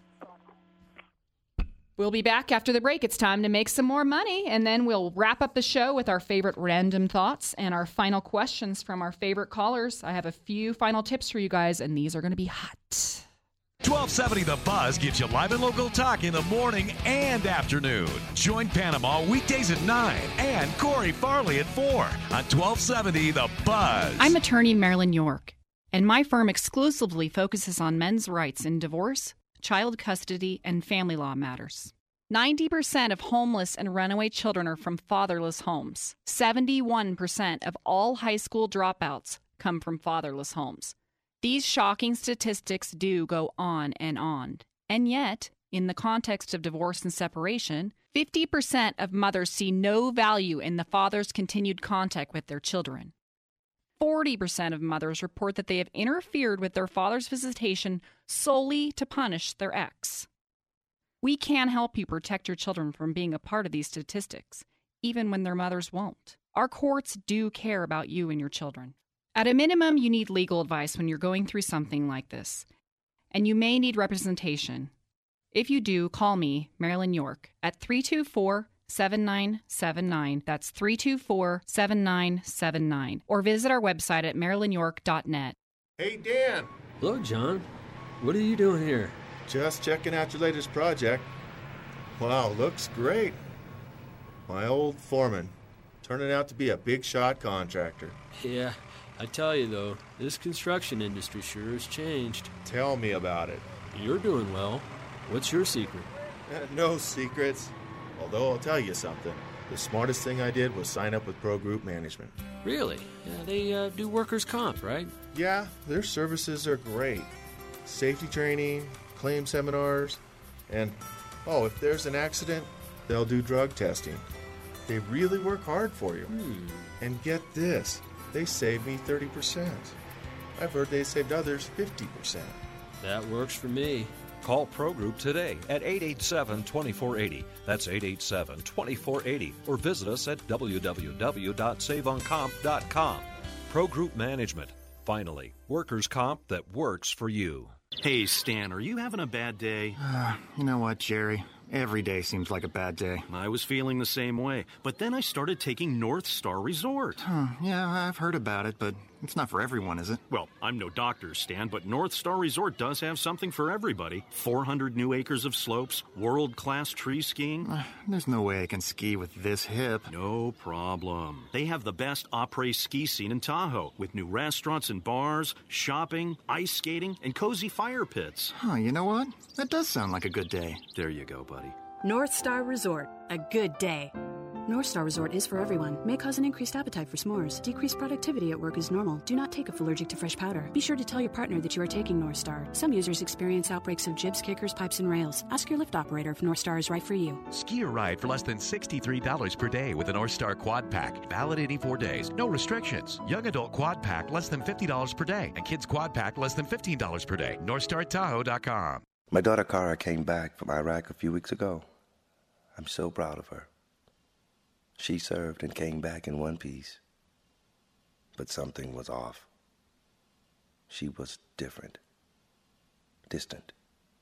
We'll be back after the break. It's time to make some more money, and then we'll wrap up the show with our favorite random thoughts and our final questions from our favorite callers. I have a few final tips for you guys, and these are going to be hot. twelve seventy The Buzz gives you live and local talk in the morning and afternoon. Join Panama weekdays at nine and Corey Farley at four on twelve seventy The Buzz. I'm attorney Marilyn York, and my firm exclusively focuses on men's rights in divorce, child custody, and family law matters. ninety percent of homeless and runaway children are from fatherless homes. seventy-one percent of all high school dropouts come from fatherless homes. These shocking statistics do go on and on. And yet, in the context of divorce and separation, fifty percent of mothers see no value in the father's continued contact with their children. forty percent of mothers report that they have interfered with their father's visitation solely to punish their ex. We can help you protect your children from being a part of these statistics, even when their mothers won't. Our courts do care about you and your children. At a minimum, you need legal advice when you're going through something like this, and you may need representation. If you do, call me, Marilyn York, at three two four, seven nine seven nine. That's three two four, seven nine seven nine. Or visit our website at marilyn york dot net. Hey, Dan. Hello, John. What are you doing here? Just checking out your latest project. Wow, looks great. My old foreman, turning out to be a big shot contractor. Yeah, I tell you though, this construction industry sure has changed. Tell me about it. You're doing well. What's your secret? Uh, no secrets. Although I'll tell you something. The smartest thing I did was sign up with Pro Group Management. Really? Yeah, they uh, do workers' comp, right? Yeah, their services are great. Safety training, claim seminars, and, oh, if there's an accident, they'll do drug testing. They really work hard for you. Hmm. And get this, they saved me thirty percent. I've heard they saved others fifty percent. That works for me. Call Pro Group today at eight eight seven, two four eight zero. That's eight eight seven, two four eight zero. Or visit us at w w w dot save on comp dot com. Pro Group Management. Finally, workers' comp that works for you. Hey, Stan, are you having a bad day? Uh, you know what, Jerry? Every day seems like a bad day. I was feeling the same way, but then I started taking North Star Resort. Huh, yeah, I've heard about it, but it's not for everyone, is it? Well, I'm no doctor, Stan, but North Star Resort does have something for everybody. four hundred new acres of slopes, world-class tree skiing. Uh, there's no way I can ski with this hip. No problem. They have the best après ski scene in Tahoe, with new restaurants and bars, shopping, ice skating, and cozy fire pits. Huh, you know what? That does sound like a good day. There you go, buddy. North Star Resort, a good day. North Star Resort is for everyone. May cause an increased appetite for s'mores. Decreased productivity at work is normal. Do not take if allergic to fresh powder. Be sure to tell your partner that you are taking North Star. Some users experience outbreaks of jibs, kickers, pipes, and rails. Ask your lift operator if North Star is right for you. Ski or ride for less than sixty-three dollars per day with a North Star Quad Pack. Valid eighty-four days. No restrictions. Young adult Quad Pack less than fifty dollars per day. And kids Quad Pack less than fifteen dollars per day. North Star Tahoe dot com. My daughter Cara came back from Iraq a few weeks ago. I'm so proud of her. She served and came back in one piece. But something was off. She was different. Distant.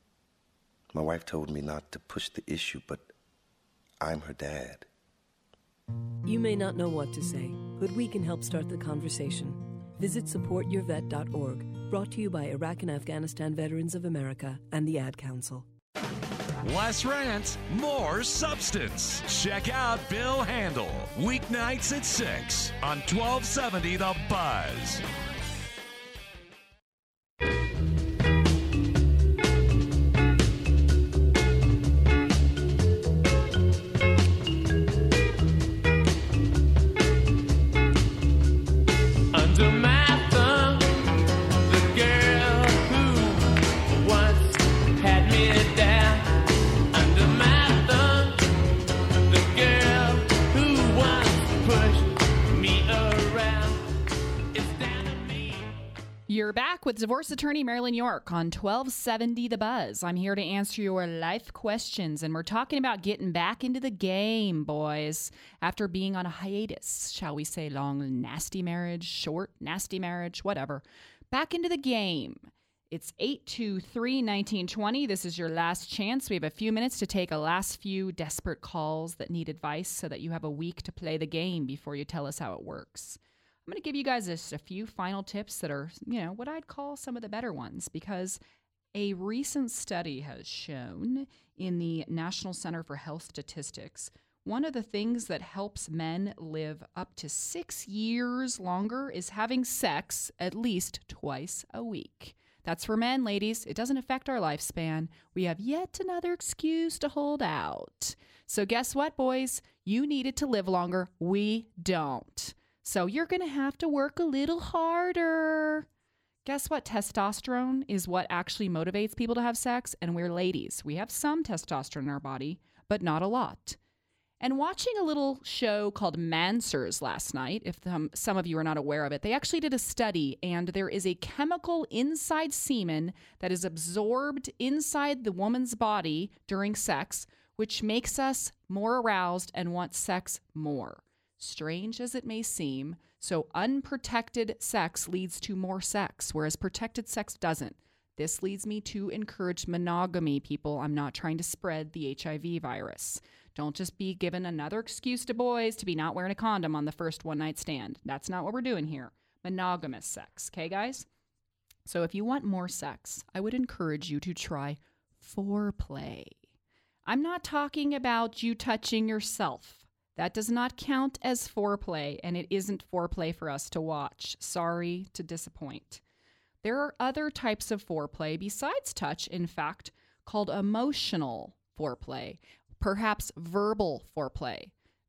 My wife told me not to push the issue, but I'm her dad. You may not know what to say, but we can help start the conversation. Visit support your vet dot org, brought to you by Iraq and Afghanistan Veterans of America and the Ad Council. Less rant, more substance. Check out Bill Handel, weeknights at six on twelve seventy The Buzz. Under my thumb, the girl who once had me down. Under my thumb, the girl who once pushed me around. It's down to me. You're back with divorce attorney Marilyn York on twelve seventy The Buzz. I'm here to answer your life questions, and we're talking about getting back into the game, boys. After being on a hiatus, shall we say long, nasty marriage, short, nasty marriage, whatever. Back into the game. It's eight two three, one nine two zero. This is your last chance. We have a few minutes to take a last few desperate calls that need advice so that you have a week to play the game before you tell us how it works. I'm going to give you guys just a few final tips that are, you know, what I'd call some of the better ones, because a recent study has shown in the National Center for Health Statistics, one of the things that helps men live up to six years longer is having sex at least twice a week. That's for men, ladies. It doesn't affect our lifespan. We have yet another excuse to hold out. So guess what, boys? You needed to live longer. We don't. So you're going to have to work a little harder. Guess what? Testosterone is what actually motivates people to have sex. And we're ladies. We have some testosterone in our body, but not a lot. And watching a little show called Mansers last night, if um, some of you are not aware of it, they actually did a study, and there is a chemical inside semen that is absorbed inside the woman's body during sex, which makes us more aroused and want sex more. Strange as it may seem, so unprotected sex leads to more sex, whereas protected sex doesn't. This leads me to encourage monogamy, people. I'm not trying to spread the H I V virus. Don't just be given another excuse to boys to be not wearing a condom on the first one-night stand. That's not what we're doing here. Monogamous sex, okay, guys? So if you want more sex, I would encourage you to try foreplay. I'm not talking about you touching yourself. That does not count as foreplay, and it isn't foreplay for us to watch. Sorry to disappoint. There are other types of foreplay besides touch, in fact, called emotional foreplay. Perhaps verbal foreplay.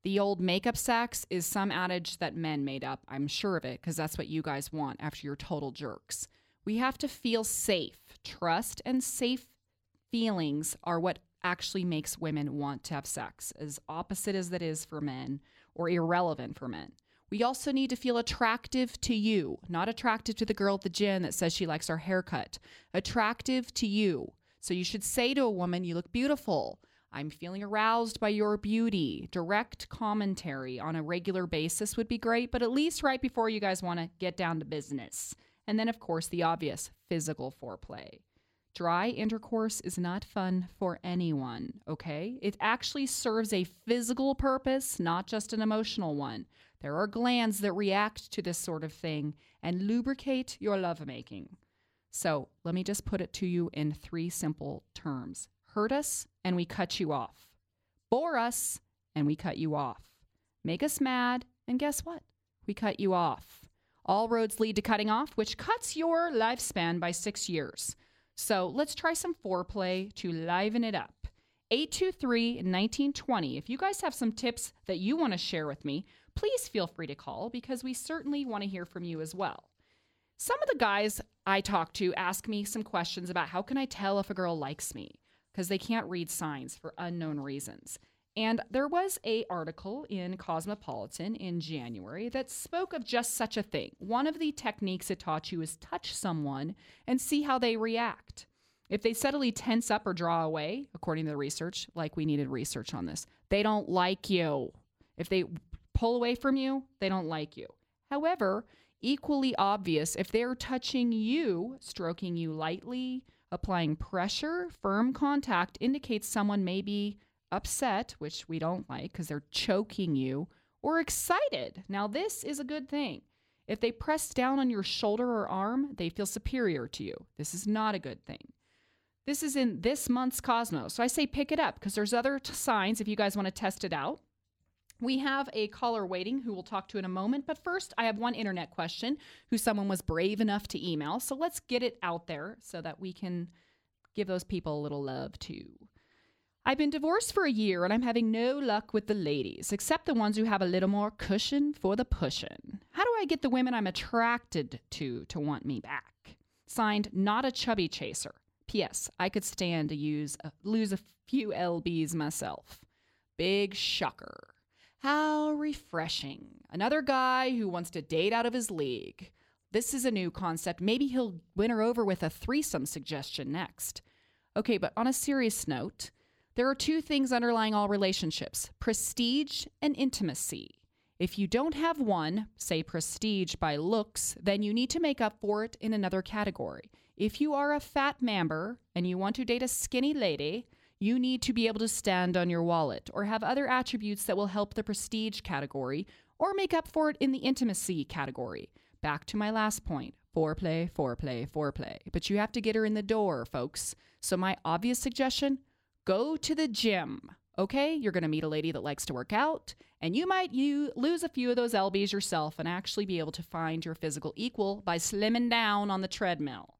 The old makeup sex is some adage that men made up. I'm sure of it because that's what you guys want after you're total jerks. We have to feel safe. Trust and safe feelings are what actually makes women want to have sex, as opposite as that is for men or irrelevant for men. We also need to feel attractive to you, not attractive to the girl at the gym that says she likes our haircut. Attractive to you. So you should say to a woman, you look beautiful. I'm feeling aroused by your beauty. Direct commentary on a regular basis would be great, but at least right before you guys want to get down to business. And then, of course, the obvious physical foreplay. Dry intercourse is not fun for anyone, okay? It actually serves a physical purpose, not just an emotional one. There are glands that react to this sort of thing and lubricate your lovemaking. So let me just put it to you in three simple terms. Hurt us, and we cut you off. Bore us, and we cut you off. Make us mad, and guess what? We cut you off. All roads lead to cutting off, which cuts your lifespan by six years. So let's try some foreplay to liven it up. eight two three, one nine two zero. If you guys have some tips that you want to share with me, please feel free to call because we certainly want to hear from you as well. Some of the guys I talk to ask me some questions about how can I tell if a girl likes me because they can't read signs for unknown reasons. And there was an article in Cosmopolitan in January that spoke of just such a thing. One of the techniques it taught you is touch someone and see how they react. If they subtly tense up or draw away, according to the research, like we needed research on this, they don't like you. If they pull away from you, they don't like you. However, equally obvious, if they're touching you, stroking you lightly, applying pressure, firm contact indicates someone may be upset, which we don't like because they're choking you, or excited. Now, this is a good thing. If they press down on your shoulder or arm, they feel superior to you. This is not a good thing. This is in this month's Cosmos. So I say pick it up because there's other t- signs if you guys want to test it out. We have a caller waiting who we'll talk to in a moment. But first, I have one internet question who someone was brave enough to email. So let's get it out there so that we can give those people a little love too. I've been divorced for a year and I'm having no luck with the ladies, except the ones who have a little more cushion for the pushin'. How do I get the women I'm attracted to to want me back? Signed, Not a Chubby Chaser. P S. I could stand to use a, lose a few L Bs myself. Big shocker. How refreshing. Another guy who wants to date out of his league. This is a new concept. Maybe he'll win her over with a threesome suggestion next. Okay, but on a serious note, there are two things underlying all relationships, prestige and intimacy. If you don't have one, say prestige by looks, then you need to make up for it in another category. If you are a fat member and you want to date a skinny lady, you need to be able to stand on your wallet or have other attributes that will help the prestige category or make up for it in the intimacy category. Back to my last point, foreplay, foreplay, foreplay. But you have to get her in the door, folks. So my obvious suggestion, go to the gym, okay? You're going to meet a lady that likes to work out, and you might you lose a few of those L Bs yourself and actually be able to find your physical equal by slimming down on the treadmill.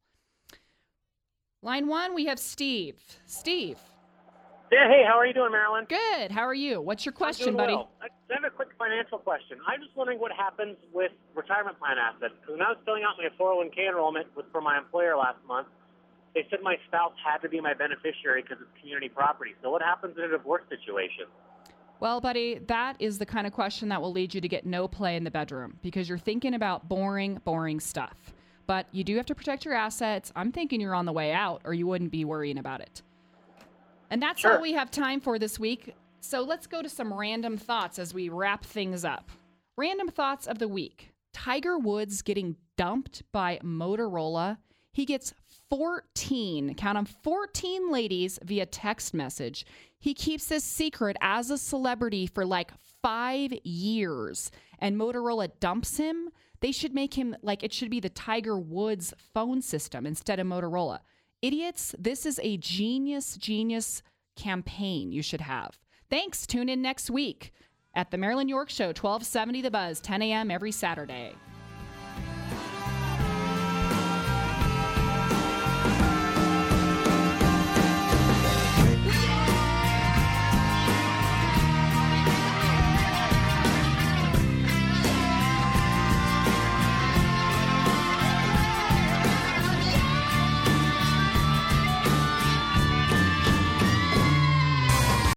Line one, we have Steve. Steve. Yeah, hey, how are you doing, Marilyn? Good. How are you? What's your question, I'm doing buddy? well. I have a quick financial question. I'm just wondering what happens with retirement plan assets. Because when I was filling out my four oh one k enrollment with, for my employer last month, they said my spouse had to be my beneficiary because it's community property. So what happens in a divorce situation? Well, buddy, that is the kind of question that will lead you to get no play in the bedroom because you're thinking about boring, boring stuff. But you do have to protect your assets. I'm thinking you're on the way out or you wouldn't be worrying about it. And that's Sure. all we have time for this week. So let's go to some random thoughts as we wrap things up. Random thoughts of the week. Tiger Woods getting dumped by Motorola. He gets fourteen, count them, fourteen ladies via text message. He keeps this secret as a celebrity for like five years. And Motorola dumps him. They should make him like it should be the Tiger Woods phone system instead of Motorola. Idiots, this is a genius, genius campaign you should have. Thanks. Tune in next week at the Marilyn York Show, twelve seventy The Buzz, ten a.m. every Saturday.